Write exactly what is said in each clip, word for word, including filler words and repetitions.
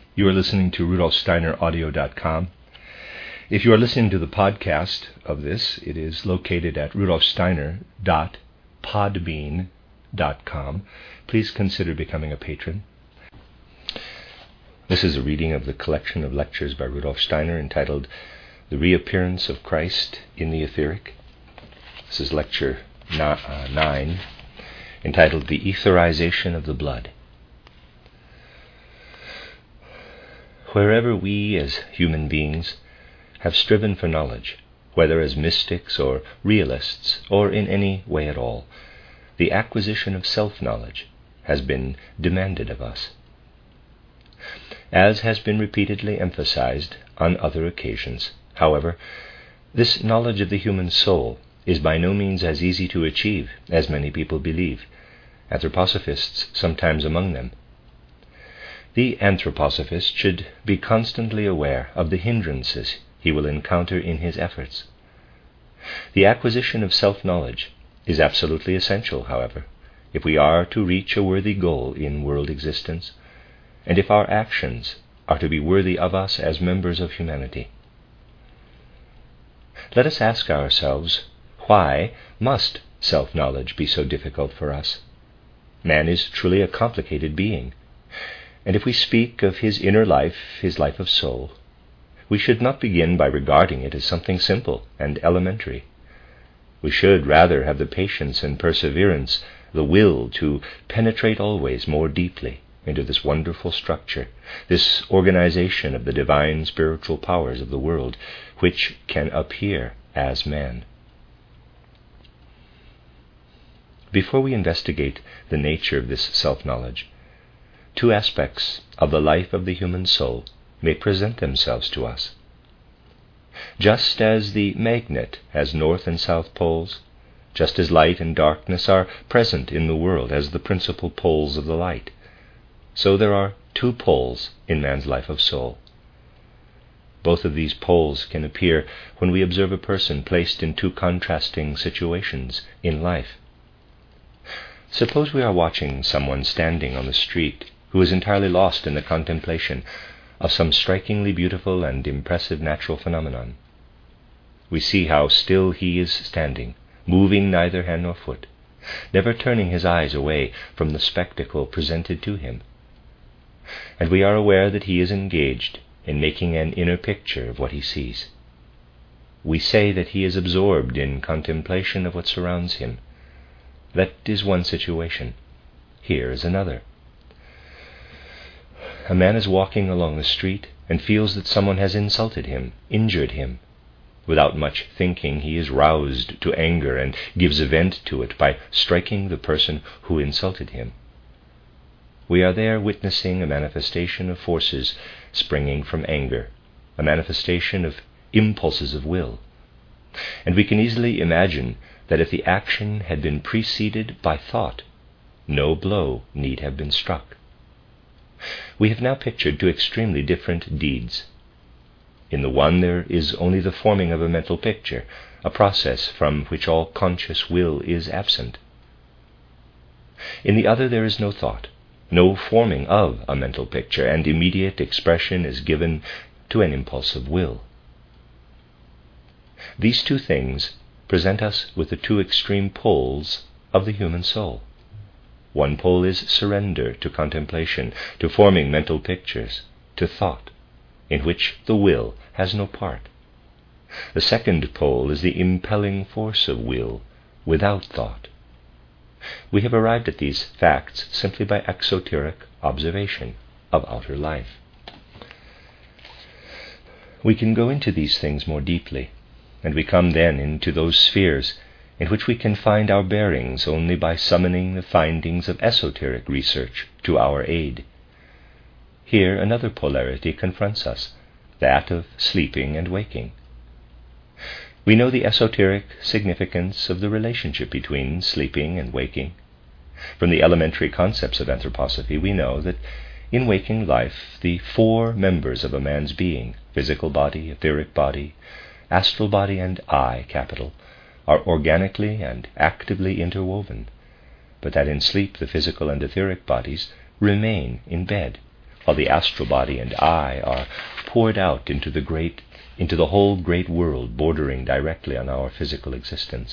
You are listening to Rudolf Steiner Audio dot com. If you are listening to the podcast of this, it is located at Rudolf Steiner dot podbean dot com. Please consider becoming a patron. This is a reading of the collection of lectures by Rudolf Steiner entitled The Reappearance of Christ in the Etheric. This is lecture nine, entitled The Etherization of the Blood. Wherever we as human beings have striven for knowledge, whether as mystics or realists or in any way at all, the acquisition of self-knowledge has been demanded of us. As has been repeatedly emphasized on other occasions, however, this knowledge of the human soul is by no means as easy to achieve as many people believe, anthroposophists sometimes among them. The anthroposophist should be constantly aware of the hindrances he will encounter in his efforts. The acquisition of self-knowledge is absolutely essential, however, if we are to reach a worthy goal in world existence, and if our actions are to be worthy of us as members of humanity. Let us ask ourselves, why must self-knowledge be so difficult for us? Man is truly a complicated being. And if we speak of his inner life, his life of soul, we should not begin by regarding it as something simple and elementary. We should rather have the patience and perseverance, the will to penetrate always more deeply into this wonderful structure, this organization of the divine spiritual powers of the world, which can appear as man. Before we investigate the nature of this self-knowledge, two aspects of the life of the human soul may present themselves to us. Just as the magnet has north and south poles, just as light and darkness are present in the world as the principal poles of the light, so there are two poles in man's life of soul. Both of these poles can appear when we observe a person placed in two contrasting situations in life. Suppose we are watching someone standing on the street who is entirely lost in the contemplation of some strikingly beautiful and impressive natural phenomenon. We see how still he is standing, moving neither hand nor foot, never turning his eyes away from the spectacle presented to him. And we are aware that he is engaged in making an inner picture of what he sees. We say that he is absorbed in contemplation of what surrounds him. That is one situation. Here is another. A man is walking along the street and feels that someone has insulted him, injured him. Without much thinking, he is roused to anger and gives vent to it by striking the person who insulted him. We are there witnessing a manifestation of forces springing from anger, a manifestation of impulses of will. And we can easily imagine that if the action had been preceded by thought, no blow need have been struck. We have now pictured two extremely different deeds. In the one there is only the forming of a mental picture, a process from which all conscious will is absent. In the other there is no thought, no forming of a mental picture, and immediate expression is given to an impulse of will. These two things present us with the two extreme poles of the human soul. One pole is surrender to contemplation, to forming mental pictures, to thought, in which the will has no part. The second pole is the impelling force of will without thought. We have arrived at these facts simply by exoteric observation of outer life. We can go into these things more deeply, and we come then into those spheres in which we can find our bearings only by summoning the findings of esoteric research to our aid. Here another polarity confronts us, that of sleeping and waking. We know the esoteric significance of the relationship between sleeping and waking. From the elementary concepts of anthroposophy, we know that in waking life the four members of a man's being, physical body, etheric body, astral body, and I, capital, are organically and actively interwoven, but that in sleep the physical and etheric bodies remain in bed, while the astral body and I are poured out into the great, into the whole great world bordering directly on our physical existence.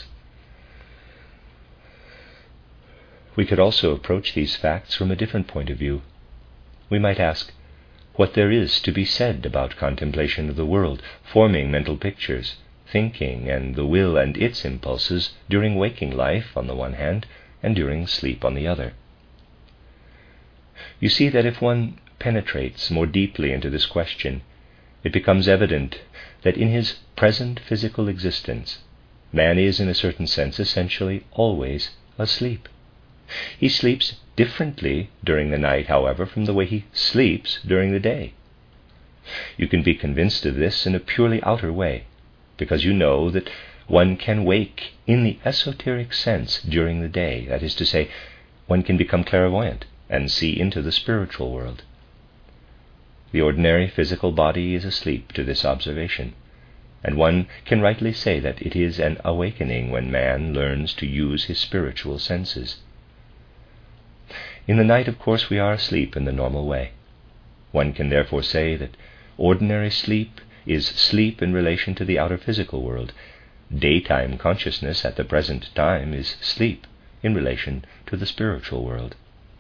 We could also approach these facts from a different point of view. We might ask what there is to be said about contemplation of the world, forming mental pictures, thinking, and the will and its impulses during waking life on the one hand, and during sleep on the other. You see that if one penetrates more deeply into this question, it becomes evident that in his present physical existence, man is in a certain sense essentially always asleep. He sleeps differently during the night, however, from the way he sleeps during the day. You can be convinced of this in a purely outer way, because you know that one can wake in the esoteric sense during the day. That is to say, one can become clairvoyant and see into the spiritual world. The ordinary physical body is asleep to this observation, and one can rightly say that it is an awakening when man learns to use his spiritual senses. In the night, of course, we are asleep in the normal way. One can therefore say that ordinary sleep is sleep in relation to the outer physical world. Daytime consciousness at the present time is sleep in relation to the spiritual world.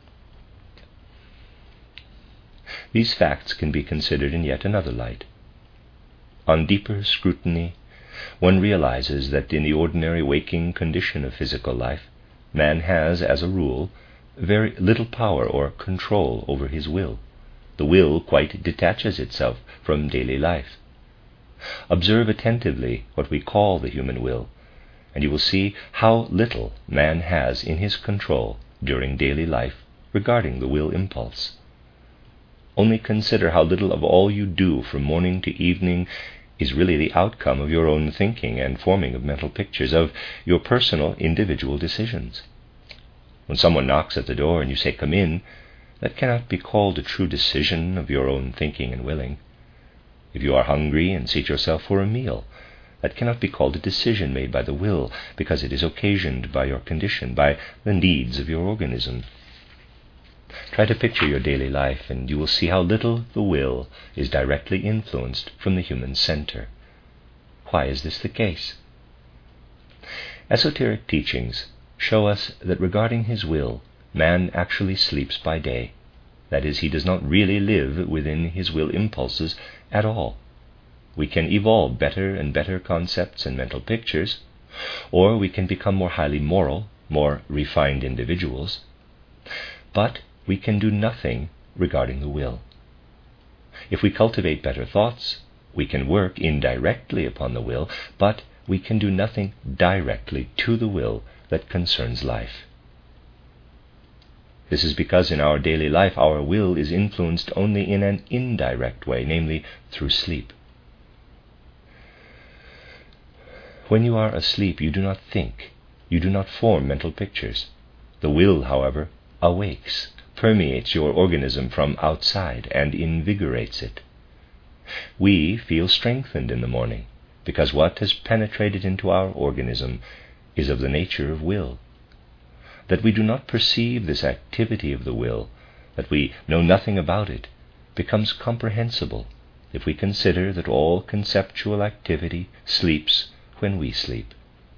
These facts can be considered in yet another light. On deeper scrutiny, one realizes that in the ordinary waking condition of physical life, man has, as a rule, very little power or control over his will. The will quite detaches itself from daily life. Observe attentively what we call the human will, and you will see how little man has in his control during daily life regarding the will impulse. Only consider how little of all you do from morning to evening is really the outcome of your own thinking and forming of mental pictures, of your personal individual decisions. When someone knocks at the door and you say, "Come in," that cannot be called a true decision of your own thinking and willing. If you are hungry and seat yourself for a meal, that cannot be called a decision made by the will, because it is occasioned by your condition, by the needs of your organism. Try to picture your daily life, and you will see how little the will is directly influenced from the human center. Why is this the case? Esoteric teachings show us that regarding his will, man actually sleeps by day. That is, he does not really live within his will impulses at all. We can evolve better and better concepts and mental pictures, or we can become more highly moral, more refined individuals, but we can do nothing regarding the will. If we cultivate better thoughts, we can work indirectly upon the will, but we can do nothing directly to the will that concerns life. This is because in our daily life our will is influenced only in an indirect way, namely through sleep. When you are asleep, you do not think, you do not form mental pictures. The will, however, awakes, permeates your organism from outside, and invigorates it. We feel strengthened in the morning, because what has penetrated into our organism is of the nature of will. That we do not perceive this activity of the will, that we know nothing about it, becomes comprehensible if we consider that all conceptual activity sleeps when we sleep.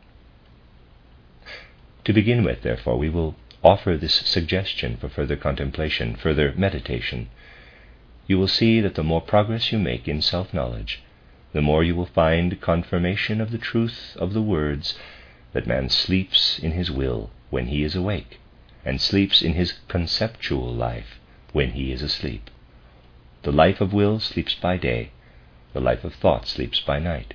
To begin with, therefore, we will offer this suggestion for further contemplation, further meditation. You will see that the more progress you make in self-knowledge, the more you will find confirmation of the truth of the words that man sleeps in his will when he is awake, and sleeps in his conceptual life when he is asleep. The life of will sleeps by day, the life of thought sleeps by night.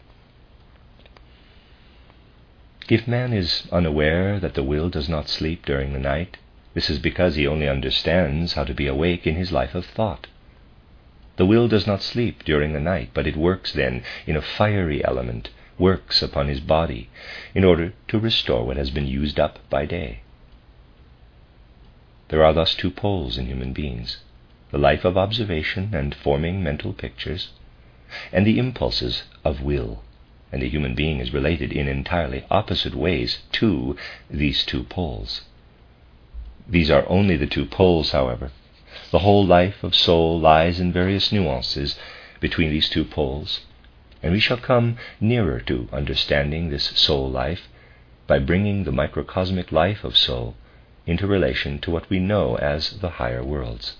If man is unaware that the will does not sleep during the night, this is because he only understands how to be awake in his life of thought. The will does not sleep during the night, but it works then in a fiery element, works upon his body in order to restore what has been used up by day. There are thus two poles in human beings, the life of observation and forming mental pictures, and the impulses of will, and a human being is related in entirely opposite ways to these two poles. These are only the two poles, however, The whole life of soul lies in various nuances between these two poles, and we shall come nearer to understanding this soul life by bringing the microcosmic life of soul into relation to what we know as the higher worlds.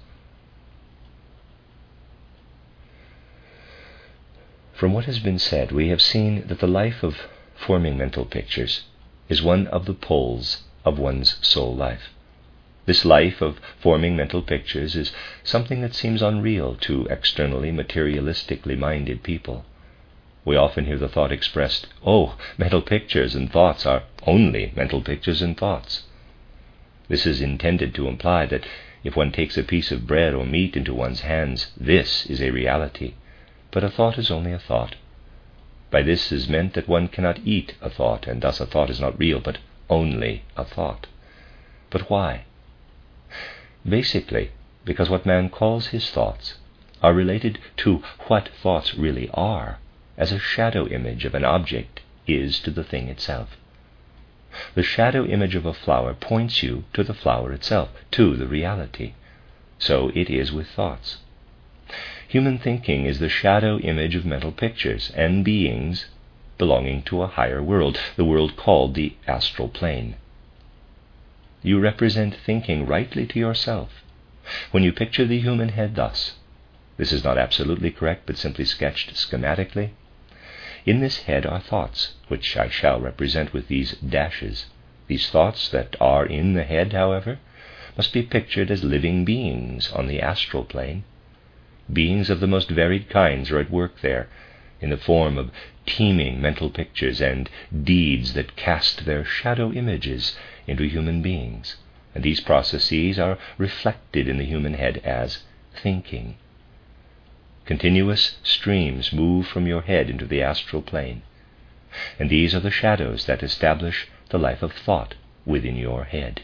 From what has been said, we have seen that the life of forming mental pictures is one of the poles of one's soul life. This life of forming mental pictures is something that seems unreal to externally materialistically minded people. We often hear the thought expressed, "Oh, mental pictures and thoughts are only mental pictures and thoughts." This is intended to imply that if one takes a piece of bread or meat into one's hands, this is a reality, but a thought is only a thought. By this is meant that one cannot eat a thought, and thus a thought is not real, but only a thought. But why? Basically, because what man calls his thoughts are related to what thoughts really are, as a shadow image of an object is to the thing itself. The shadow image of a flower points you to the flower itself, to the reality. So it is with thoughts. Human thinking is the shadow image of mental pictures and beings belonging to a higher world, the world called the astral plane. You represent thinking rightly to yourself when you picture the human head thus. This is not absolutely correct, but simply sketched schematically. In this head are thoughts, which I shall represent with these dashes. These thoughts that are in the head, however, must be pictured as living beings on the astral plane. Beings of the most varied kinds are at work there, in the form of teeming mental pictures and deeds that cast their shadow images into human beings, and these processes are reflected in the human head as thinking. Continuous streams move from your head into the astral plane, and these are the shadows that establish the life of thought within your head.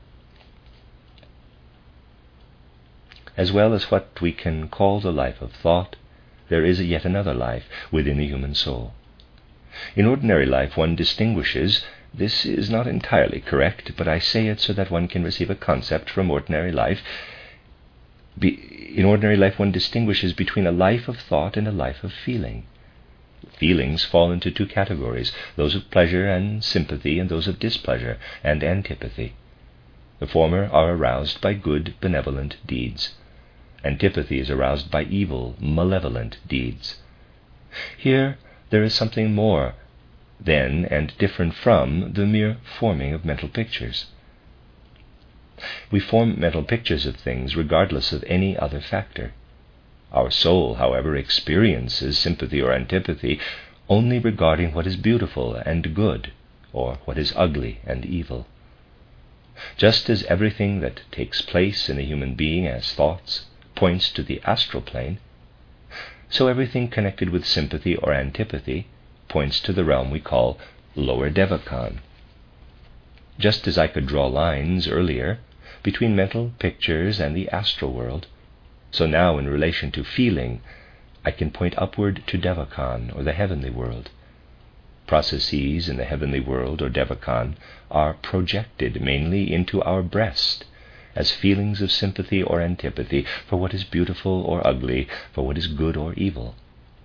As well as what we can call the life of thought, there is yet another life within the human soul. In ordinary life one distinguishes, this is not entirely correct, but I say it so that one can receive a concept from ordinary life. Be, in ordinary life one distinguishes between a life of thought and a life of feeling. Feelings fall into two categories, those of pleasure and sympathy, and those of displeasure and antipathy. The former are aroused by good, benevolent deeds. Antipathy is aroused by evil, malevolent deeds. Here there is something more than and different from the mere forming of mental pictures. We form mental pictures of things regardless of any other factor. Our soul, however, experiences sympathy or antipathy only regarding what is beautiful and good, or what is ugly and evil. Just as everything that takes place in a human being as thoughts points to the astral plane, so everything connected with sympathy or antipathy points to the realm we call lower Devachan. Just as I could draw lines earlier between mental pictures and the astral world, so now in relation to feeling, I can point upward to Devachan, or the heavenly world. Processes in the heavenly world, or Devachan, are projected mainly into our breast as feelings of sympathy or antipathy for what is beautiful or ugly, for what is good or evil.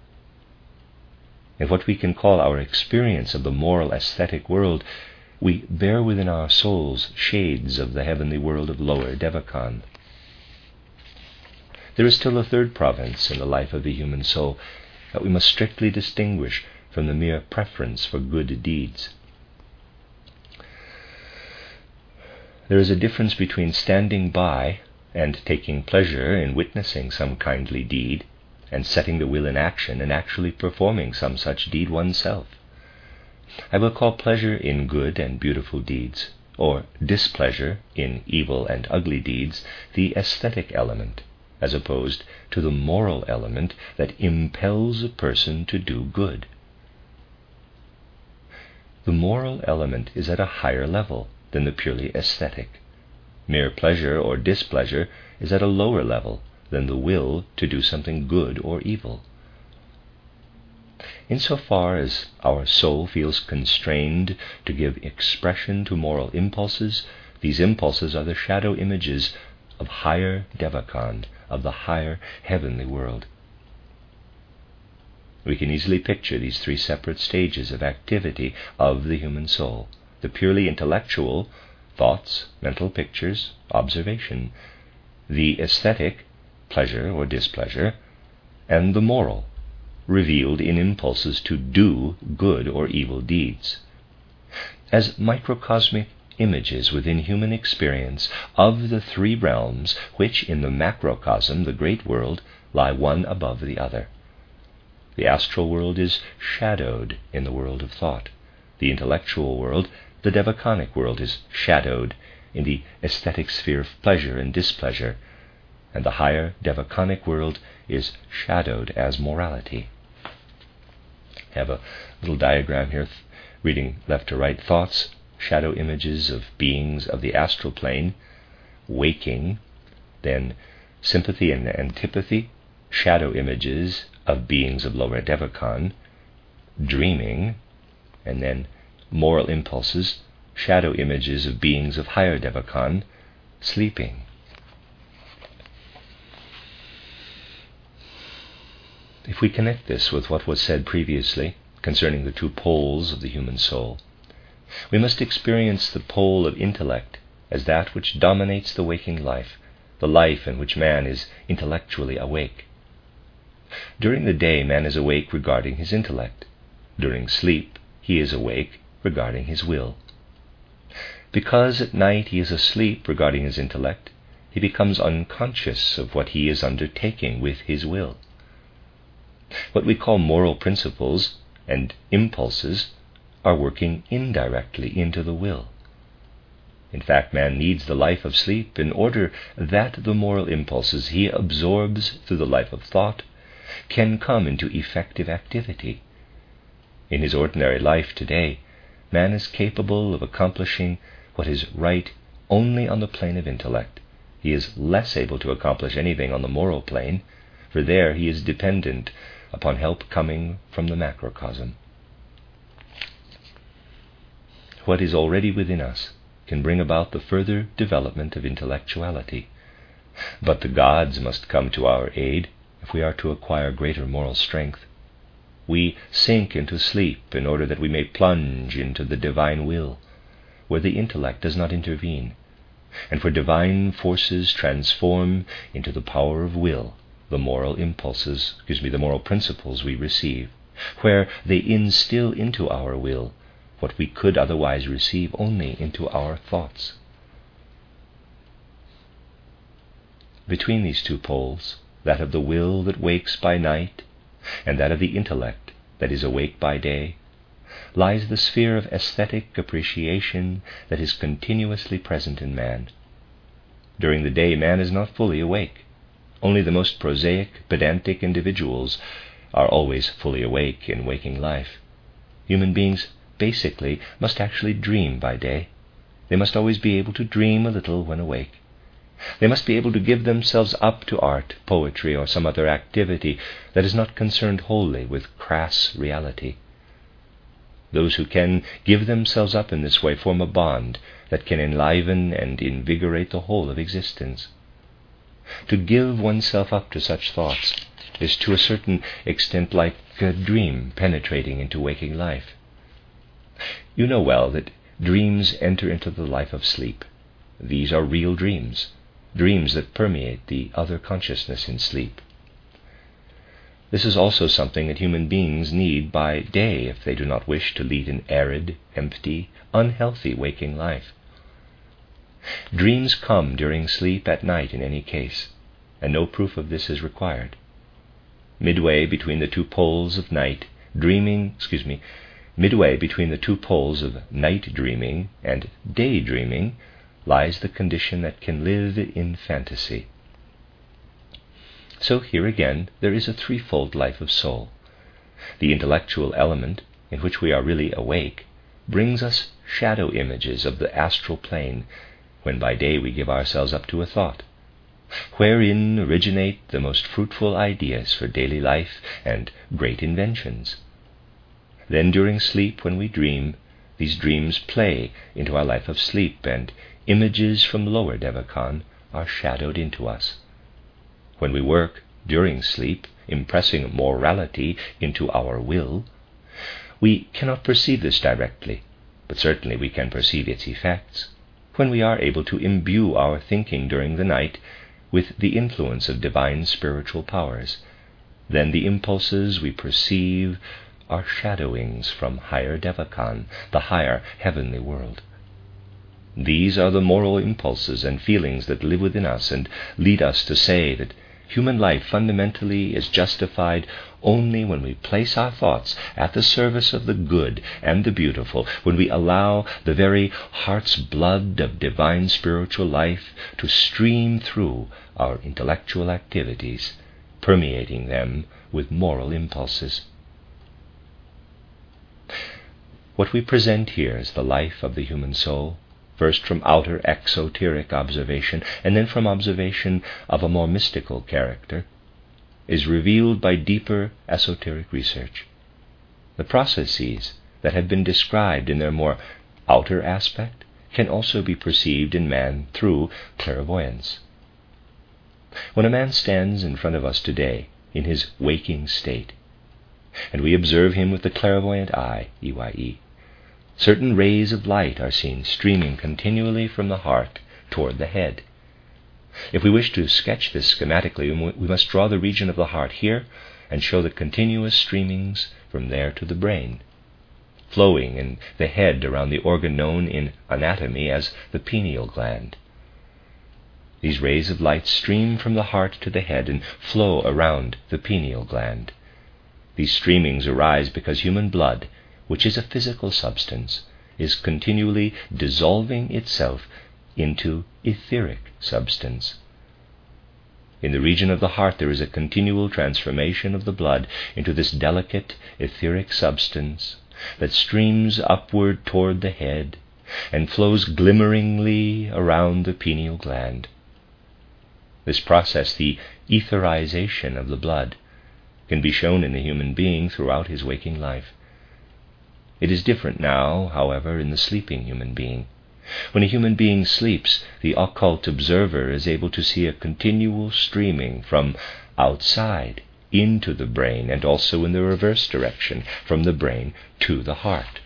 In what we can call our experience of the moral aesthetic world, we bear within our souls shades of the heavenly world of lower Devachan. There is still a third province in the life of the human soul that we must strictly distinguish from the mere preference for good deeds. There is a difference between standing by and taking pleasure in witnessing some kindly deed, and setting the will in action and actually performing some such deed oneself. I will call pleasure in good and beautiful deeds, or displeasure in evil and ugly deeds, the aesthetic element, as opposed to the moral element that impels a person to do good. The moral element is at a higher level than the purely aesthetic. Mere pleasure or displeasure is at a lower level than the will to do something good or evil. Insofar as our soul feels constrained to give expression to moral impulses, these impulses are the shadow images of higher Devachan, of the higher heavenly world. We can easily picture these three separate stages of activity of the human soul: the purely intellectual, thoughts, mental pictures, observation; the aesthetic, pleasure or displeasure; and the moral, revealed in impulses to do good or evil deeds. As microcosmic images within human experience of the three realms which in the macrocosm, the great world, lie one above the other. The astral world is shadowed in the world of thought. The intellectual world, the Devachanic world, is shadowed in the aesthetic sphere of pleasure and displeasure, and the higher Devachanic world is shadowed as morality. I have a little diagram here, reading left to right: thoughts, shadow images of beings of the astral plane, waking; then sympathy and antipathy, shadow images of beings of lower Devachan, dreaming; and then moral impulses, shadow images of beings of higher Devachan, sleeping. If we connect this with what was said previously concerning the two poles of the human soul, we must experience the pole of intellect as that which dominates the waking life, the life in which man is intellectually awake. During the day, man is awake regarding his intellect. During sleep, he is awake regarding his will. Because at night he is asleep regarding his intellect, he becomes unconscious of what he is undertaking with his will. What we call moral principles and impulses are working indirectly into the will. In fact, man needs the life of sleep in order that the moral impulses he absorbs through the life of thought can come into effective activity. In his ordinary life today, man is capable of accomplishing what is right only on the plane of intellect. He is less able to accomplish anything on the moral plane, for there he is dependent upon help coming from the macrocosm. What is already within us can bring about the further development of intellectuality, but the gods must come to our aid if we are to acquire greater moral strength. We sink into sleep in order that we may plunge into the divine will, where the intellect does not intervene, and where divine forces transform into the power of will the moral impulses, excuse me, the moral principles we receive, where they instill into our will what we could otherwise receive only into our thoughts. Between these two poles, that of the will that wakes by night and that of the intellect that is awake by day, lies the sphere of aesthetic appreciation that is continuously present in man. During the day, man is not fully awake. Only the most prosaic, pedantic individuals are always fully awake in waking life. Human beings basically must actually dream by day. They must always be able to dream a little when awake. They must be able to give themselves up to art, poetry, or some other activity that is not concerned wholly with crass reality. Those who can give themselves up in this way form a bond that can enliven and invigorate the whole of existence. To give oneself up to such thoughts is to a certain extent like a dream penetrating into waking life. You know well that dreams enter into the life of sleep. These are real dreams, dreams that permeate the other consciousness in sleep. This is also something that human beings need by day if they do not wish to lead an arid, empty, unhealthy waking life. Dreams come during sleep at night in any case, and no proof of this is required. Midway between the two poles of night dreaming, excuse me, midway between the two poles of night dreaming and day dreaming lies the condition that can live in fantasy. So here again there is a threefold life of soul. The intellectual element, in which we are really awake, brings us shadow images of the astral plane, when by day we give ourselves up to a thought, wherein originate the most fruitful ideas for daily life and great inventions. Then during sleep, when we dream, these dreams play into our life of sleep, and images from lower Devachan are shadowed into us. When we work during sleep, impressing morality into our will, we cannot perceive this directly, but certainly we can perceive its effects when we are able to imbue our thinking during the night with the influence of divine spiritual powers. Then the impulses we perceive are shadowings from higher Devachan, the higher heavenly world. These are the moral impulses and feelings that live within us and lead us to say that human life fundamentally is justified only when we place our thoughts at the service of the good and the beautiful, when we allow the very heart's blood of divine spiritual life to stream through our intellectual activities, permeating them with moral impulses. What we present here is the life of the human soul, first from outer exoteric observation, and then from observation of a more mystical character, is revealed by deeper esoteric research. The processes that have been described in their more outer aspect can also be perceived in man through clairvoyance. When a man stands in front of us today in his waking state, and we observe him with the clairvoyant eye, E Y E, certain rays of light are seen streaming continually from the heart toward the head. If we wish to sketch this schematically, we must draw the region of the heart here and show the continuous streamings from there to the brain, flowing in the head around the organ known in anatomy as the pineal gland. These rays of light stream from the heart to the head and flow around the pineal gland. These streamings arise because human blood, which is a physical substance, is continually dissolving itself into etheric substance. In the region of the heart there is a continual transformation of the blood into this delicate etheric substance that streams upward toward the head and flows glimmeringly around the pineal gland. This process, the etherization of the blood, can be shown in the human being throughout his waking life. It is different now, however, in the sleeping human being. When a human being sleeps, the occult observer is able to see a continual streaming from outside into the brain, and also in the reverse direction, from the brain to the heart.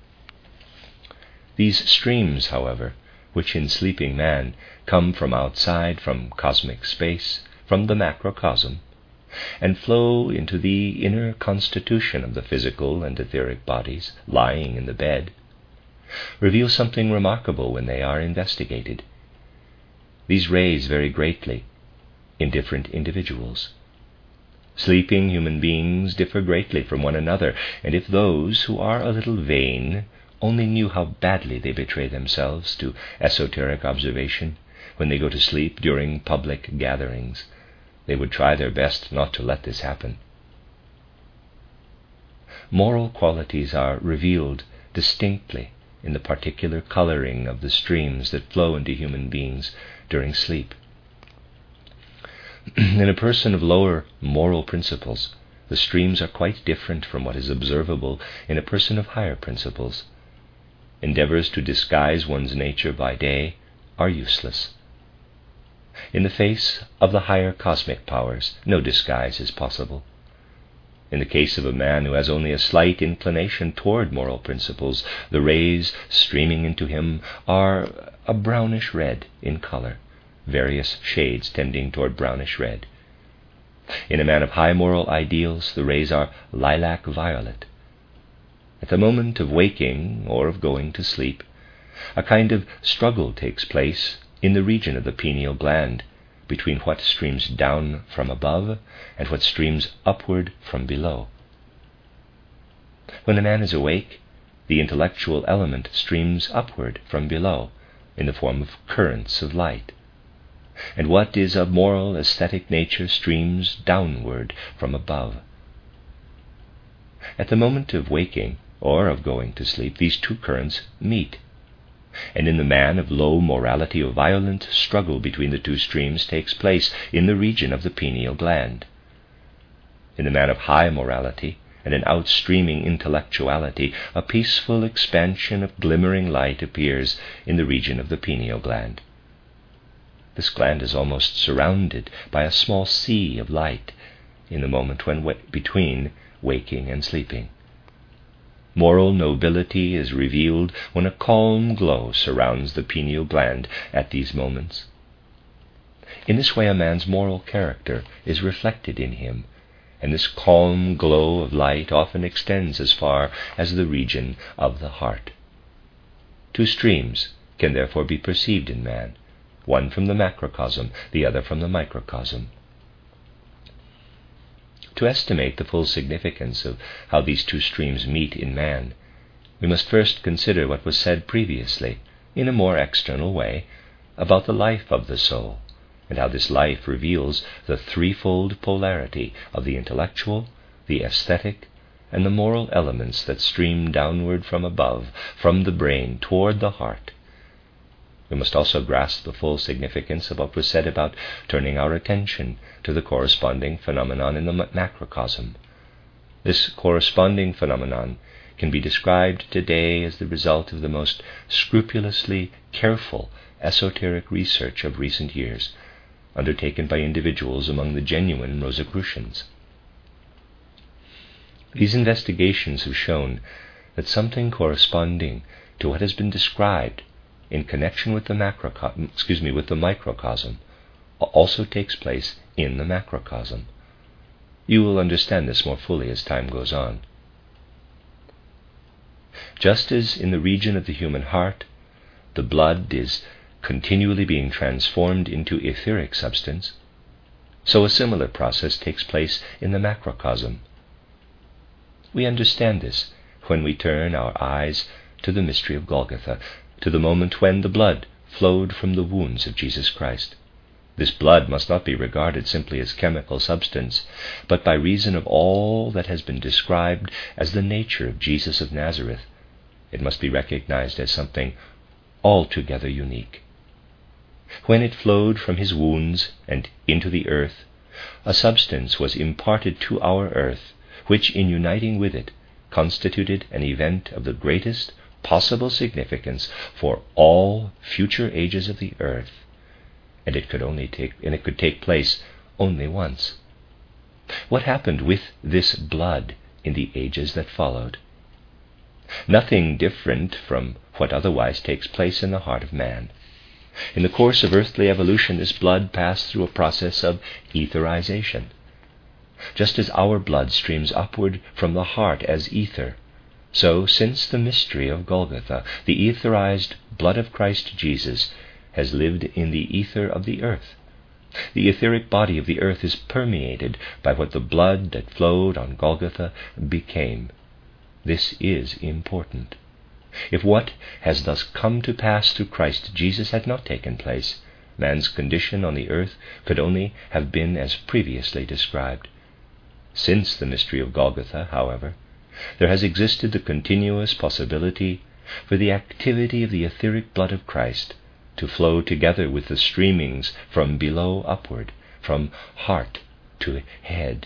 These streams, however, which in sleeping man come from outside, from cosmic space, from the macrocosm, and flow into the inner constitution of the physical and etheric bodies lying in the bed, reveal something remarkable when they are investigated. These rays vary greatly in different individuals. Sleeping human beings differ greatly from one another, and if those who are a little vain only knew how badly they betray themselves to esoteric observation when they go to sleep during public gatherings, they would try their best not to let this happen. Moral qualities are revealed distinctly in the particular coloring of the streams that flow into human beings during sleep. In a person of lower moral principles, the streams are quite different from what is observable in a person of higher principles. Endeavors to disguise one's nature by day are useless. In the face of the higher cosmic powers, no disguise is possible. In the case of a man who has only a slight inclination toward moral principles, the rays streaming into him are a brownish red in color, various shades tending toward brownish red. In a man of high moral ideals, the rays are lilac violet. At the moment of waking or of going to sleep, a kind of struggle takes place in the region of the pineal gland between what streams down from above and what streams upward from below. When a man is awake, the intellectual element streams upward from below in the form of currents of light, and what is of moral aesthetic nature streams downward from above. At the moment of waking or of going to sleep, these two currents meet, and in the man of low morality a violent struggle between the two streams takes place in the region of the pineal gland. In the man of high morality and an outstreaming intellectuality, a peaceful expansion of glimmering light appears in the region of the pineal gland. This gland is almost surrounded by a small sea of light in the moment when wa- between waking and sleeping. Moral nobility is revealed when a calm glow surrounds the pineal gland at these moments. In this way, a man's moral character is reflected in him, and this calm glow of light often extends as far as the region of the heart. Two streams can therefore be perceived in man, one from the macrocosm, the other from the microcosm. To estimate the full significance of how these two streams meet in man, we must first consider what was said previously, in a more external way, about the life of the soul, and how this life reveals the threefold polarity of the intellectual, the aesthetic, and the moral elements that stream downward from above, from the brain toward the heart. We must also grasp the full significance of what was said about turning our attention to the corresponding phenomenon in the macrocosm. This corresponding phenomenon can be described today as the result of the most scrupulously careful esoteric research of recent years, undertaken by individuals among the genuine Rosicrucians. These investigations have shown that something corresponding to what has been described in connection with the macrocosm, excuse me, with the microcosm, also takes place in the macrocosm. You will understand this more fully as time goes on. Just as in the region of the human heart, the blood is continually being transformed into etheric substance, so a similar process takes place in the macrocosm. We understand this when we turn our eyes to the mystery of Golgotha, to the moment when the blood flowed from the wounds of Jesus Christ. This blood must not be regarded simply as chemical substance, but by reason of all that has been described as the nature of Jesus of Nazareth, it must be recognized as something altogether unique. When it flowed from his wounds and into the earth, a substance was imparted to our earth, which, in uniting with it, constituted an event of the greatest possible significance for all future ages of the earth, and it could only take and it could take place only once. What happened with this blood in the ages that followed? Nothing different from what otherwise takes place in the heart of man. In the course of earthly evolution, this blood passed through a process of etherization. Just as our blood streams upward from the heart as ether, so, since the mystery of Golgotha, the etherized blood of Christ Jesus has lived in the ether of the earth. The etheric body of the earth is permeated by what the blood that flowed on Golgotha became. This is important. If what has thus come to pass through Christ Jesus had not taken place, man's condition on the earth could only have been as previously described. Since the mystery of Golgotha, however, there has existed the continuous possibility for the activity of the etheric blood of Christ to flow together with the streamings from below upward, from heart to head.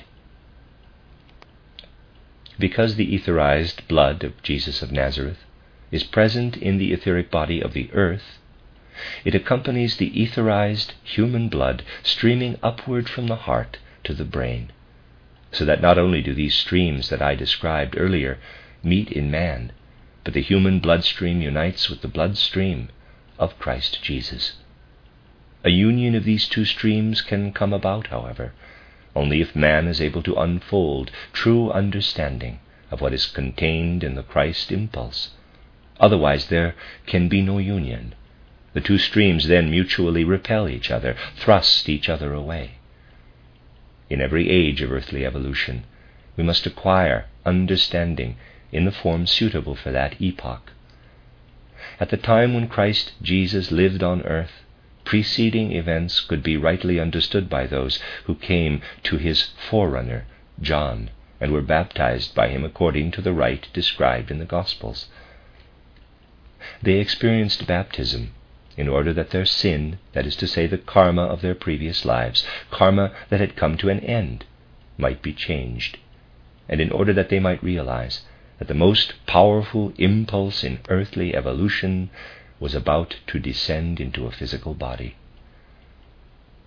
Because the etherized blood of Jesus of Nazareth is present in the etheric body of the earth, it accompanies the etherized human blood streaming upward from the heart to the brain, so that not only do these streams that I described earlier meet in man, but the human bloodstream unites with the bloodstream of Christ Jesus. A union of these two streams can come about, however, only if man is able to unfold true understanding of what is contained in the Christ impulse. Otherwise there can be no union. The two streams then mutually repel each other, thrust each other away. In every age of earthly evolution, we must acquire understanding in the form suitable for that epoch. At the time when Christ Jesus lived on earth, preceding events could be rightly understood by those who came to his forerunner, John, and were baptized by him according to the rite described in the Gospels. They experienced baptism in order that their sin, that is to say, the karma of their previous lives, karma that had come to an end, might be changed, and in order that they might realize that the most powerful impulse in earthly evolution was about to descend into a physical body.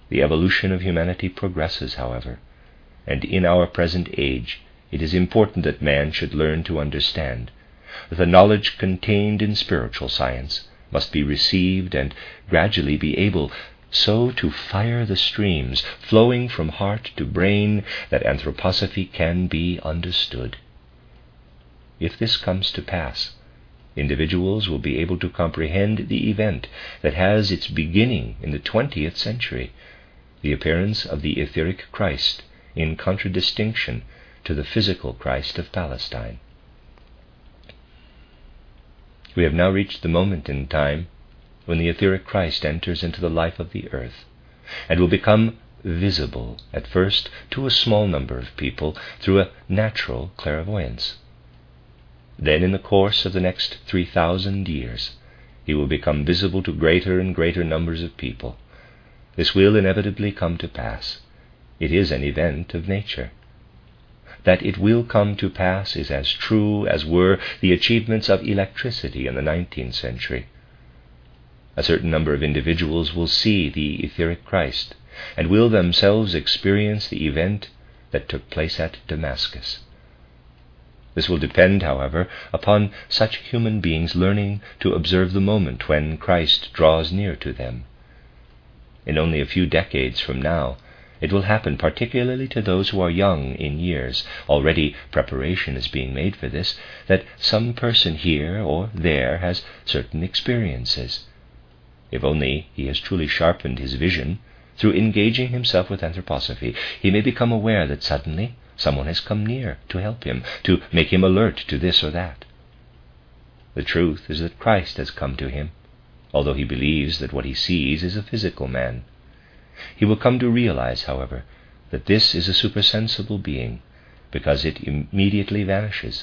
The evolution of humanity progresses, however, and in our present age it is important that man should learn to understand that the knowledge contained in spiritual science must be received and gradually be able so to fire the streams flowing from heart to brain that anthroposophy can be understood. If this comes to pass, individuals will be able to comprehend the event that has its beginning in the twentieth century, the appearance of the etheric Christ in contradistinction to the physical Christ of Palestine. We have now reached the moment in time when the etheric Christ enters into the life of the earth and will become visible at first to a small number of people through a natural clairvoyance. Then in the course of the next three thousand years he will become visible to greater and greater numbers of people. This will inevitably come to pass. It is an event of nature. That it will come to pass is as true as were the achievements of electricity in the nineteenth century. A certain number of individuals will see the etheric Christ and will themselves experience the event that took place at Damascus. This will depend, however, upon such human beings learning to observe the moment when Christ draws near to them. In only a few decades from now, it will happen particularly to those who are young in years. Already preparation is being made for this, that some person here or there has certain experiences. If only he has truly sharpened his vision, through engaging himself with anthroposophy, he may become aware that suddenly someone has come near to help him, to make him alert to this or that. The truth is that Christ has come to him, although he believes that what he sees is a physical man. He will come to realize, however, that this is a supersensible being, because it immediately vanishes.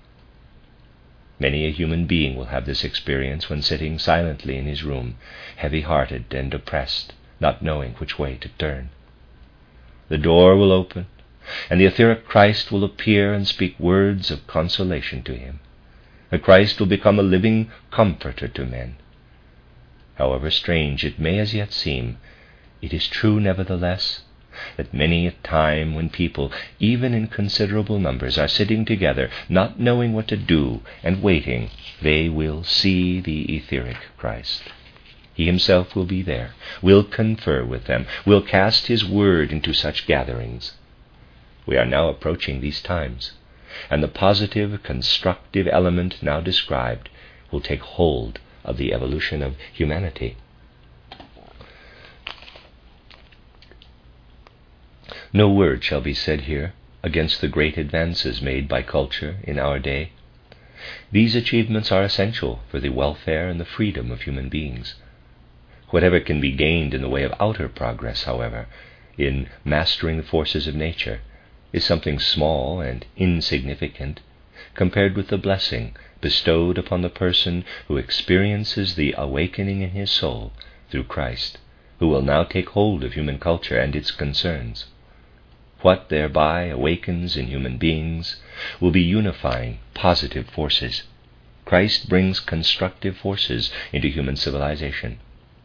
Many a human being will have this experience when sitting silently in his room, heavy-hearted and oppressed, not knowing which way to turn. The door will open, and the etheric Christ will appear and speak words of consolation to him. The Christ will become a living comforter to men. However strange it may as yet seem, it is true nevertheless that many a time when people, even in considerable numbers, are sitting together, not knowing what to do and waiting, they will see the etheric Christ. He himself will be there, will confer with them, will cast his word into such gatherings. We are now approaching these times, and the positive, constructive element now described will take hold of the evolution of humanity. No word shall be said here against the great advances made by culture in our day. These achievements are essential for the welfare and the freedom of human beings. Whatever can be gained in the way of outer progress, however, in mastering the forces of nature, is something small and insignificant compared with the blessing bestowed upon the person who experiences the awakening in his soul through Christ, who will now take hold of human culture and its concerns. What thereby awakens in human beings will be unifying, positive forces. Christ brings constructive forces into human civilization.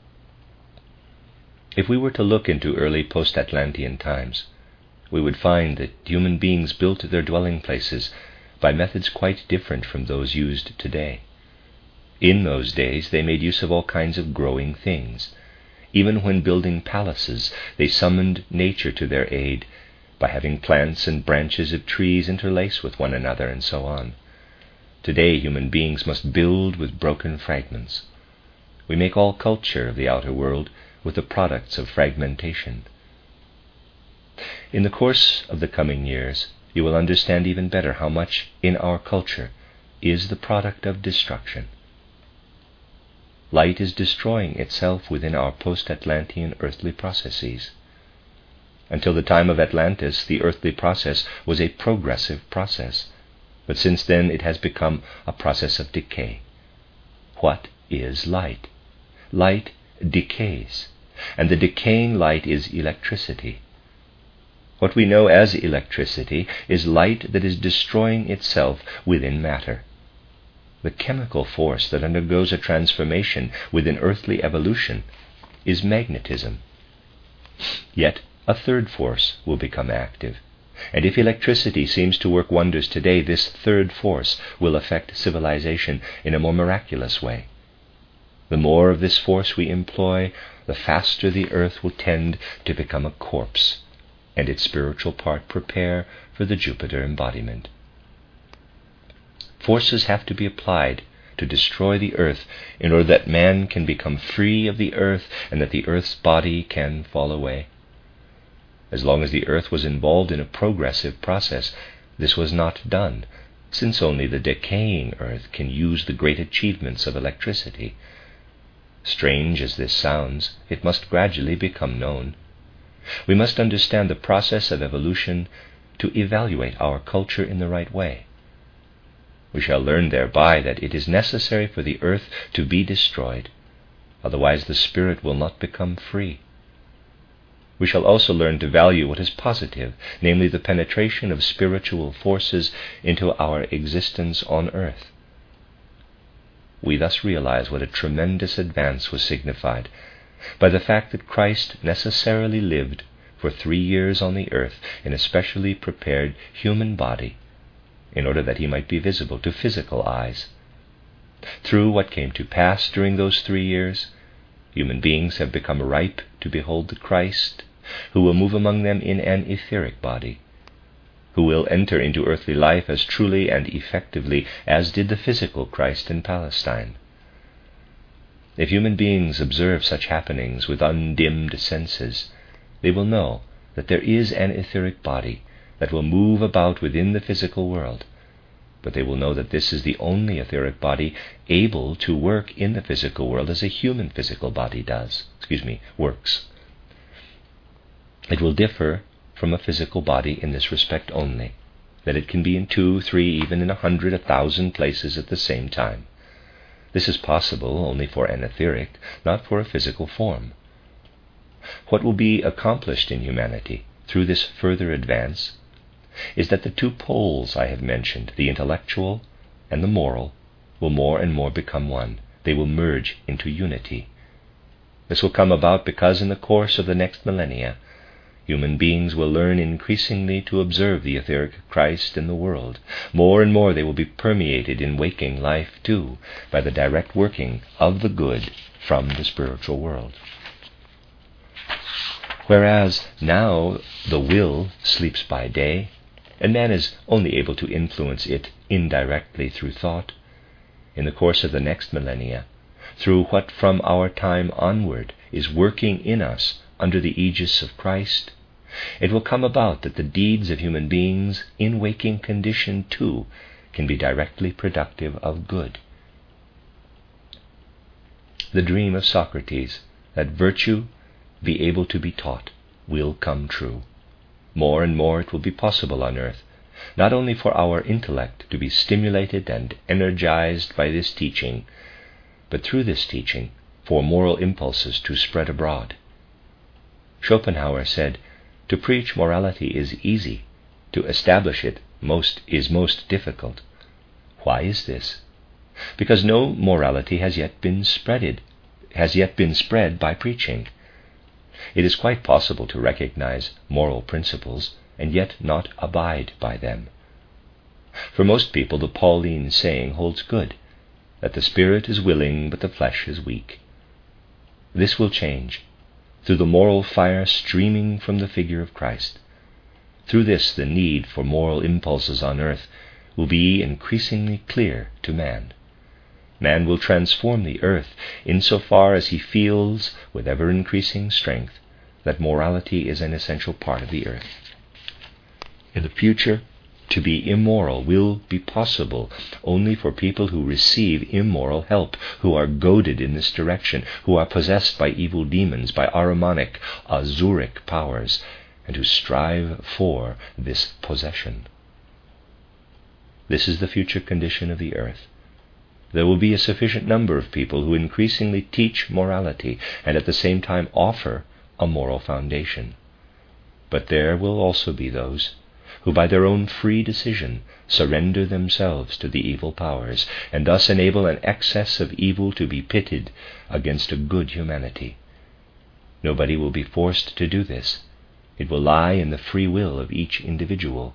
If we were to look into early post-Atlantean times, we would find that human beings built their dwelling places by methods quite different from those used today. In those days they made use of all kinds of growing things. Even when building palaces, they summoned nature to their aid by having plants and branches of trees interlace with one another and so on. Today human beings must build with broken fragments. We make all culture of the outer world with the products of fragmentation. In the course of the coming years, you will understand even better how much in our culture is the product of destruction. Light is destroying itself within our post-Atlantean earthly processes. Until the time of Atlantis, the earthly process was a progressive process, but since then it has become a process of decay. What is light? Light decays, and the decaying light is electricity. What we know as electricity is light that is destroying itself within matter. The chemical force that undergoes a transformation within earthly evolution is magnetism. Yet a third force will become active, and if electricity seems to work wonders today, this third force will affect civilization in a more miraculous way. The more of this force we employ, the faster the earth will tend to become a corpse, and its spiritual part prepare for the Jupiter embodiment. Forces have to be applied to destroy the earth in order that man can become free of the earth and that the earth's body can fall away. As long as the earth was involved in a progressive process, this was not done, since only the decaying earth can use the great achievements of electricity. Strange as this sounds, it must gradually become known. We must understand the process of evolution to evaluate our culture in the right way. We shall learn thereby that it is necessary for the earth to be destroyed, otherwise the spirit will not become free. We shall also learn to value what is positive, namely the penetration of spiritual forces into our existence on earth. We thus realize what a tremendous advance was signified by the fact that Christ necessarily lived for three years on the earth in a specially prepared human body in order that he might be visible to physical eyes. Through what came to pass during those three years, human beings have become ripe to behold the Christ, who will move among them in an etheric body, who will enter into earthly life as truly and effectively as did the physical Christ in Palestine. If human beings observe such happenings with undimmed senses, they will know that there is an etheric body that will move about within the physical world, but they will know that this is the only etheric body able to work in the physical world as a human physical body does, excuse me, works. It will differ from a physical body in this respect only, that it can be in two, three, even in a hundred, a thousand places at the same time. This is possible only for an etheric, not for a physical form. What will be accomplished in humanity through this further advance is that the two poles I have mentioned, the intellectual and the moral, will more and more become one. They will merge into unity. This will come about because in the course of the next millennia, human beings will learn increasingly to observe the etheric Christ in the world. More and more they will be permeated in waking life, too, by the direct working of the good from the spiritual world. Whereas now the will sleeps by day, and man is only able to influence it indirectly through thought, in the course of the next millennia, through what from our time onward is working in us under the aegis of Christ, it will come about that the deeds of human beings in waking condition too can be directly productive of good. The dream of Socrates, that virtue be able to be taught, will come true. More and more it will be possible on earth, not only for our intellect to be stimulated and energized by this teaching, but through this teaching for moral impulses to spread abroad. Schopenhauer said, "To preach morality is easy, to establish it most is most difficult." Why is this? Because no morality has yet been spreaded, has yet been spread by preaching. It is quite possible to recognize moral principles and yet not abide by them. For most people, the Pauline saying holds good, that the spirit is willing but the flesh is weak. This will change through the moral fire streaming from the figure of Christ. Through this, the need for moral impulses on earth will be increasingly clear to man. Man will transform the earth insofar as he feels, with ever-increasing strength, that morality is an essential part of the earth. In the future, to be immoral will be possible only for people who receive immoral help, who are goaded in this direction, who are possessed by evil demons, by Ahrimanic, Azuric powers, and who strive for this possession. This is the future condition of the earth. There will be a sufficient number of people who increasingly teach morality and at the same time offer a moral foundation. But there will also be those who by their own free decision surrender themselves to the evil powers and thus enable an excess of evil to be pitted against a good humanity. Nobody will be forced to do this. It will lie in the free will of each individual.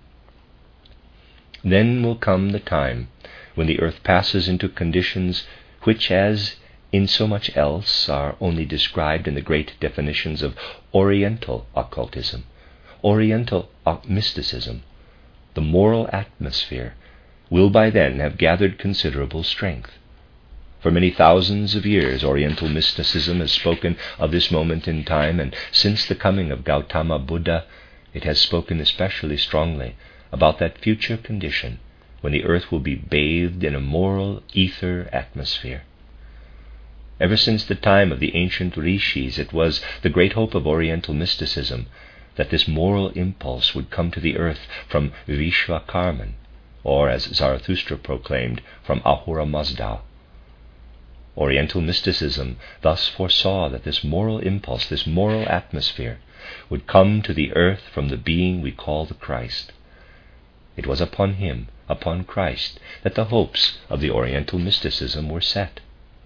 Then will come the time when the earth passes into conditions which, as in so much else, are only described in the great definitions of Oriental occultism, Oriental mysticism. The moral atmosphere will by then have gathered considerable strength. For many thousands of years, Oriental mysticism has spoken of this moment in time, and since the coming of Gautama Buddha, it has spoken especially strongly about that future condition when the earth will be bathed in a moral ether atmosphere. Ever since the time of the ancient rishis, it was the great hope of Oriental mysticism that this moral impulse would come to the earth from Vishvakarman, or, as Zarathustra proclaimed, from Ahura Mazda. Oriental mysticism thus foresaw that this moral impulse, this moral atmosphere, would come to the earth from the being we call the Christ. It was upon him, upon Christ, that the hopes of the Oriental mysticism were set.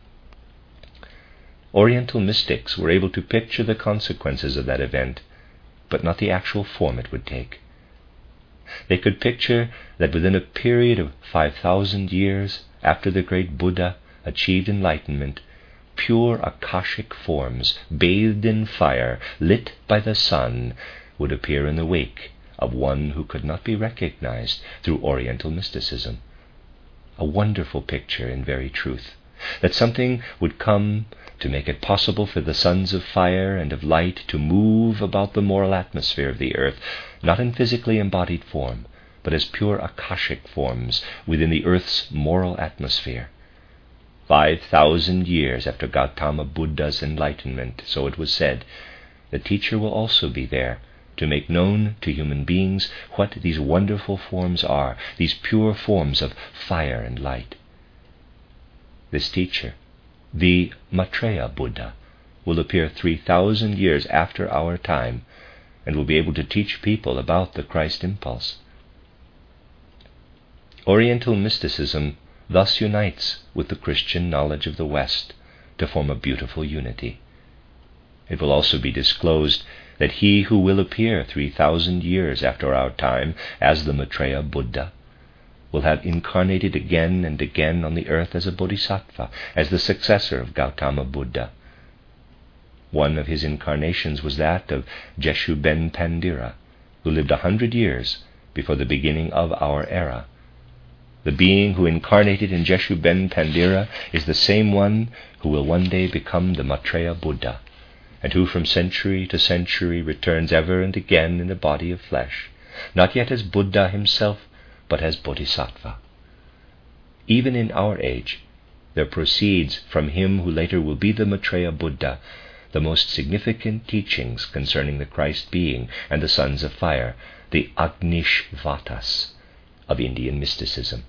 Oriental mystics were able to picture the consequences of that event, but not the actual form it would take. They could picture that within a period of five thousand years after the great Buddha achieved enlightenment, pure Akashic forms, bathed in fire, lit by the sun, would appear in the wake of one who could not be recognized through Oriental mysticism. A wonderful picture in very truth, that something would come to make it possible for the sons of fire and of light to move about the moral atmosphere of the earth, not in physically embodied form, but as pure Akashic forms within the earth's moral atmosphere. Five thousand years after Gautama Buddha's enlightenment, so it was said, the teacher will also be there to make known to human beings what these wonderful forms are, these pure forms of fire and light. This teacher, the Maitreya Buddha, will appear three thousand years after our time and will be able to teach people about the Christ impulse. Oriental mysticism thus unites with the Christian knowledge of the West to form a beautiful unity. It will also be disclosed that he who will appear three thousand years after our time as the Maitreya Buddha will have incarnated again and again on the earth as a bodhisattva, as the successor of Gautama Buddha. One of his incarnations was that of Jeshu Ben Pandira, who lived a hundred years before the beginning of our era. The being who incarnated in Jeshu Ben Pandira is the same one who will one day become the Maitreya Buddha, and who from century to century returns ever and again in a body of flesh, not yet as Buddha himself, but as Bodhisattva. Even in our age, there proceeds from him who later will be the Maitreya Buddha the most significant teachings concerning the Christ being and the sons of fire, the Agnishvatas of Indian mysticism.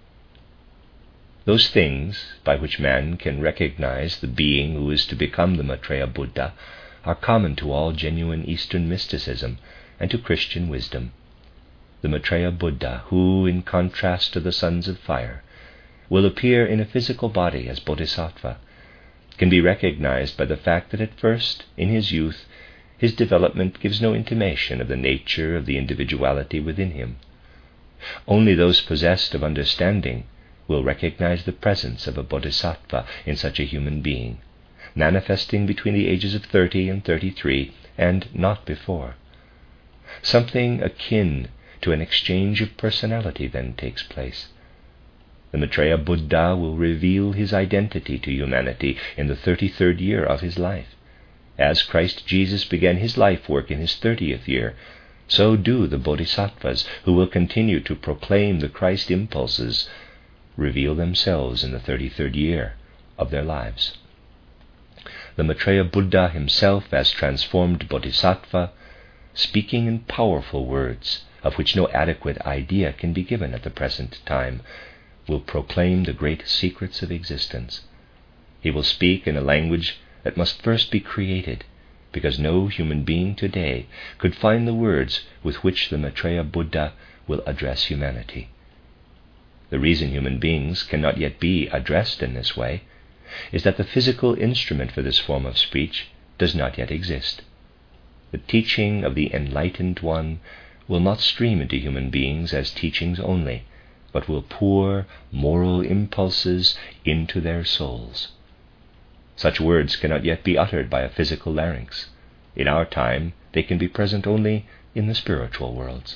Those things by which man can recognize the being who is to become the Maitreya Buddha are common to all genuine Eastern mysticism and to Christian wisdom. The Maitreya Buddha, who, in contrast to the sons of fire, will appear in a physical body as Bodhisattva, can be recognized by the fact that at first, in his youth, his development gives no intimation of the nature of the individuality within him. Only those possessed of understanding will recognize the presence of a Bodhisattva in such a human being, manifesting between the ages of thirty and thirty-three, and not before. Something akin to an exchange of personality then takes place. The Maitreya Buddha will reveal his identity to humanity in the thirty-third year of his life. As Christ Jesus began his life work in his thirtieth year, so do the Bodhisattvas, who will continue to proclaim the Christ impulses, reveal themselves in the thirty-third year of their lives. The Maitreya Buddha himself, as transformed Bodhisattva, speaking in powerful words, of which no adequate idea can be given at the present time, will proclaim the great secrets of existence. He will speak in a language that must first be created, because no human being today could find the words with which the Maitreya Buddha will address humanity. The reason human beings cannot yet be addressed in this way is that the physical instrument for this form of speech does not yet exist. The teaching of the Enlightened One will not stream into human beings as teachings only, but will pour moral impulses into their souls. Such words cannot yet be uttered by a physical larynx. In our time, they can be present only in the spiritual worlds.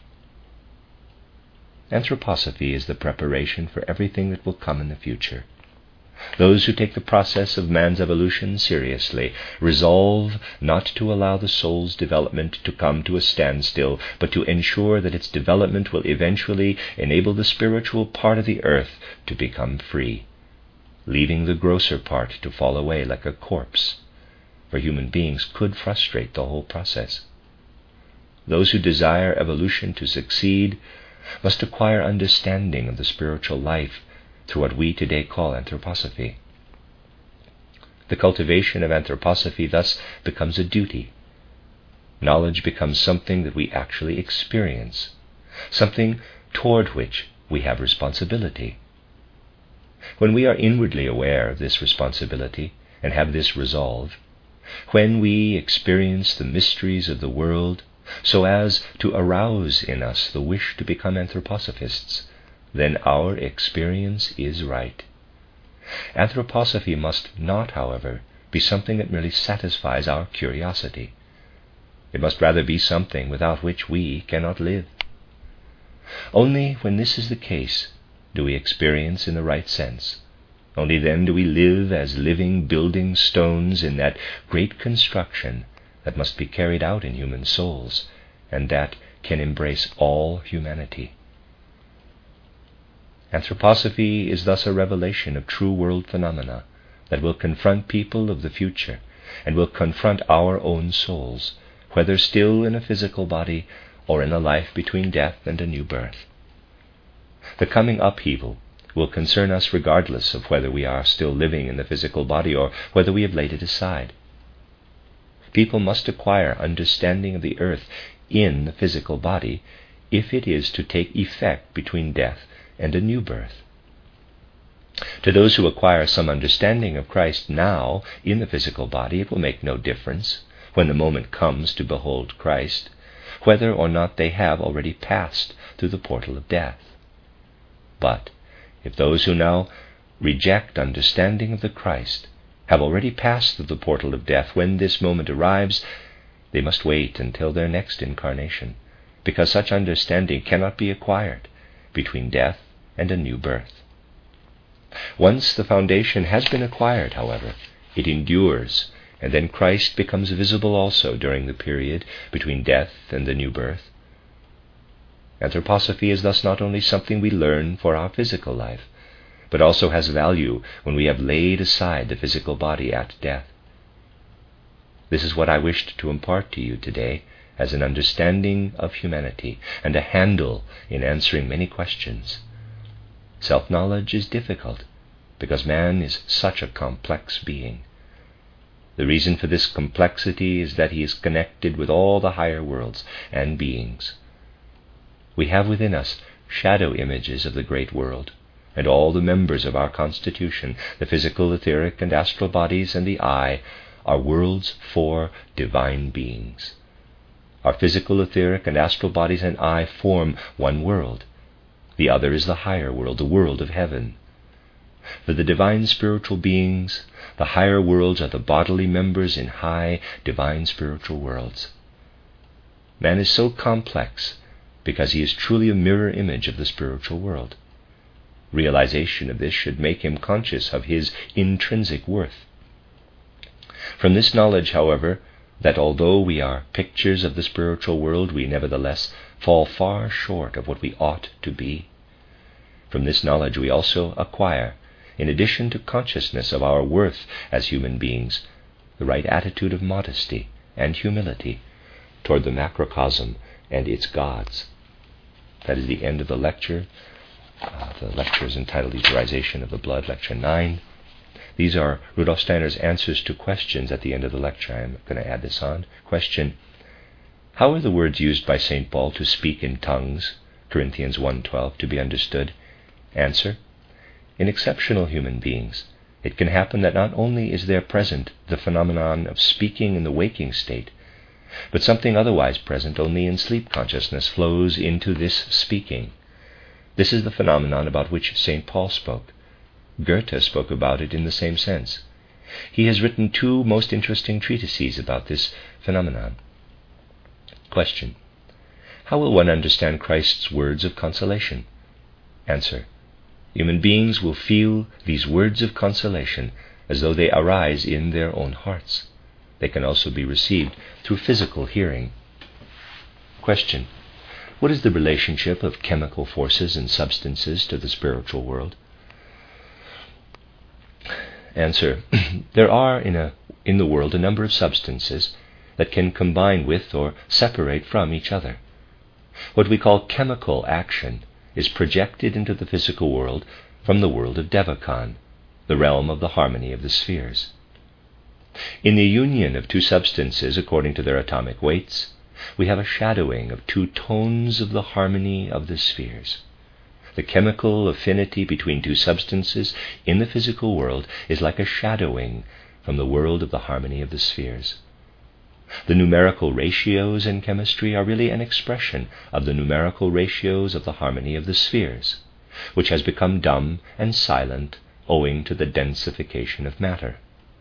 Anthroposophy is the preparation for everything that will come in the future. Those who take the process of man's evolution seriously resolve not to allow the soul's development to come to a standstill, but to ensure that its development will eventually enable the spiritual part of the earth to become free, leaving the grosser part to fall away like a corpse, for human beings could frustrate the whole process. Those who desire evolution to succeed must acquire understanding of the spiritual life through what we today call anthroposophy. The cultivation of anthroposophy thus becomes a duty. Knowledge becomes something that we actually experience, something toward which we have responsibility. When we are inwardly aware of this responsibility and have this resolve, when we experience the mysteries of the world so as to arouse in us the wish to become anthroposophists, then our experience is right. Anthroposophy must not, however, be something that merely satisfies our curiosity. It must rather be something without which we cannot live. Only when this is the case do we experience in the right sense. Only then do we live as living building stones in that great construction that must be carried out in human souls, and that can embrace all humanity. Anthroposophy is thus a revelation of true world phenomena that will confront people of the future and will confront our own souls, whether still in a physical body or in a life between death and a new birth. The coming upheaval will concern us regardless of whether we are still living in the physical body or whether we have laid it aside. People must acquire understanding of the earth in the physical body if it is to take effect between death and a new birth. To those who acquire some understanding of Christ now in the physical body, it will make no difference, when the moment comes to behold Christ, whether or not they have already passed through the portal of death. But if those who now reject understanding of the Christ have already passed through the portal of death when this moment arrives, they must wait until their next incarnation, because such understanding cannot be acquired between death and a new birth. Once the foundation has been acquired, however, it endures, and then Christ becomes visible also during the period between death and the new birth. Anthroposophy is thus not only something we learn for our physical life, but also has value when we have laid aside the physical body at death. This is what I wished to impart to you today as an understanding of humanity and a handle in answering many questions. Self-knowledge is difficult because man is such a complex being. The reason for this complexity is that he is connected with all the higher worlds and beings. We have within us shadow images of the great world, and all the members of our constitution, the physical, etheric, and astral bodies, and the I, are worlds for divine beings. Our physical, etheric, and astral bodies and I form one world. The other is the higher world, the world of heaven. For the divine spiritual beings, the higher worlds are the bodily members in high divine spiritual worlds. Man is so complex because he is truly a mirror image of the spiritual world. Realization of this should make him conscious of his intrinsic worth. From this knowledge, however, that although we are pictures of the spiritual world, we nevertheless fall far short of what we ought to be. From this knowledge we also acquire, in addition to consciousness of our worth as human beings, the right attitude of modesty and humility toward the macrocosm and its gods. That is the end of the lecture. Uh, the lecture is entitled Etherization of the Blood, Lecture nine. These are Rudolf Steiner's answers to questions at the end of the lecture. I'm going to add this on. Question: how are the words used by Saint Paul to speak in tongues, Corinthians one twelve, to be understood? Answer: in exceptional human beings, it can happen that not only is there present the phenomenon of speaking in the waking state, but something otherwise present only in sleep consciousness flows into this speaking. This is the phenomenon about which Saint Paul spoke. Goethe spoke about it in the same sense. He has written two most interesting treatises about this phenomenon. Question: how will one understand Christ's words of consolation? Answer: human beings will feel these words of consolation as though they arise in their own hearts. They can also be received through physical hearing. Question: what is the relationship of chemical forces and substances to the spiritual world? Answer: there are in, a, in the world a number of substances that can combine with or separate from each other. What we call chemical action is projected into the physical world from the world of Devachan, the realm of the harmony of the spheres. In the union of two substances according to their atomic weights, we have a shadowing of two tones of the harmony of the spheres. The chemical affinity between two substances in the physical world is like a shadowing from the world of the harmony of the spheres. The numerical ratios in chemistry are really an expression of the numerical ratios of the harmony of the spheres, which has become dumb and silent owing to the densification of matter.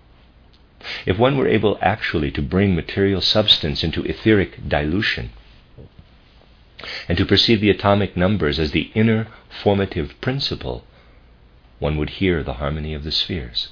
If one were able actually to bring material substance into etheric dilution, and to perceive the atomic numbers as the inner formative principle, one would hear the harmony of the spheres.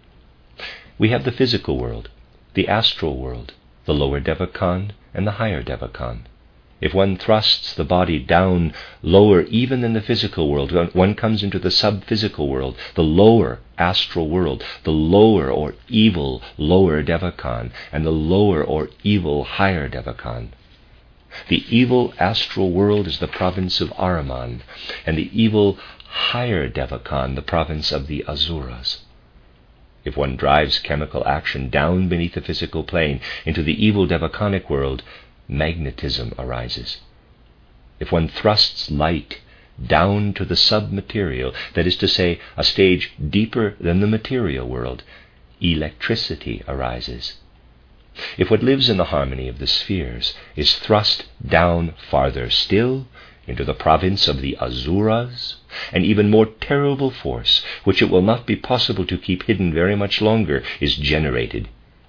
We have the physical world, the astral world, the lower Devachan and the higher Devachan. If one thrusts the body down lower even than the physical world, one comes into the sub-physical world, the lower astral world, the lower or evil lower Devachan, and the lower or evil higher Devachan. The evil astral world is the province of Ahriman, and the evil higher Devachan the province of the Asuras. If one drives chemical action down beneath the physical plane into the evil Devachanic world, magnetism arises. If one thrusts light down to the submaterial, that is to say, a stage deeper than the material world, electricity arises. If what lives in the harmony of the spheres is thrust down farther still into the province of the Asuras, an even more terrible force, which it will not be possible to keep hidden very much longer, is generated.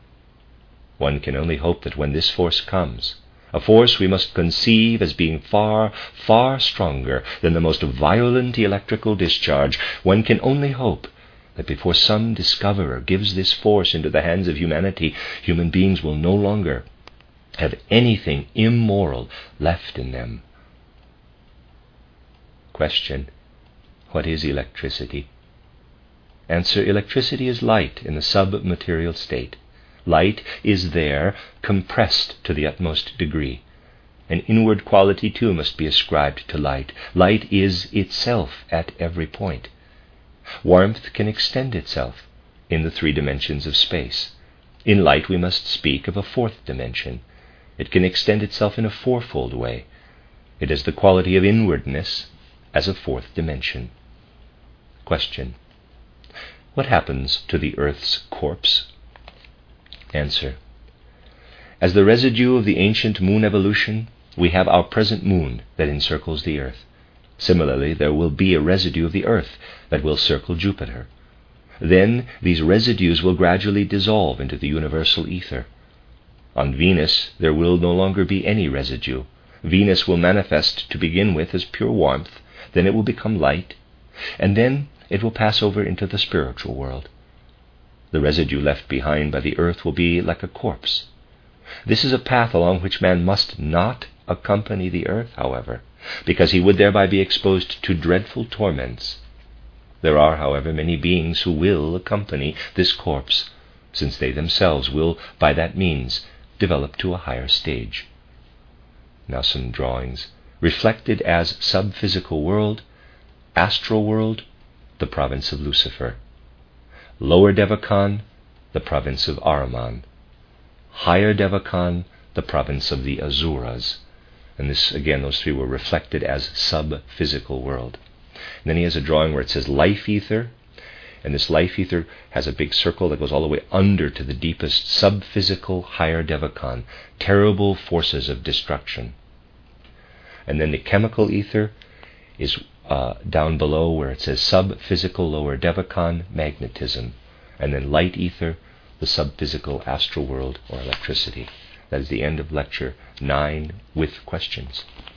One can only hope that when this force comes, a force we must conceive as being far, far stronger than the most violent electrical discharge, one can only hope that before some discoverer gives this force into the hands of humanity, human beings will no longer have anything immoral left in them. Question: what is electricity? Answer: electricity is light in the sub-material state. Light is there compressed to the utmost degree. An inward quality too must be ascribed to light. Light is itself at every point. Warmth can extend itself in the three dimensions of space. In light we must speak of a fourth dimension. It can extend itself in a fourfold way. It has the quality of inwardness as a fourth dimension. Question: what happens to the earth's corpse? Answer: as the residue of the ancient moon evolution, we have our present moon that encircles the earth. Similarly, there will be a residue of the earth that will circle Jupiter. Then these residues will gradually dissolve into the universal ether. On Venus there will no longer be any residue. Venus will manifest to begin with as pure warmth, then it will become light, and then it will pass over into the spiritual world. The residue left behind by the earth will be like a corpse. This is a path along which man must not accompany the earth, however, because he would thereby be exposed to dreadful torments. There are, however, many beings who will accompany this corpse, since they themselves will, by that means, develop to a higher stage. Now some drawings. Reflected as sub-physical world, astral world, the province of Lucifer. Lower Devachan, the province of Ahriman. Higher Devachan, the province of the Asuras. And this, again, those three were reflected as sub-physical world. And then he has a drawing where it says life ether, And this life ether has a big circle that goes all the way under to the deepest sub-physical higher Devachan, terrible forces of destruction. And then the chemical ether is uh, down below where it says sub-physical lower Devachan, magnetism. And then light ether, the sub-physical astral world or electricity. That is the end of lecture nine with questions.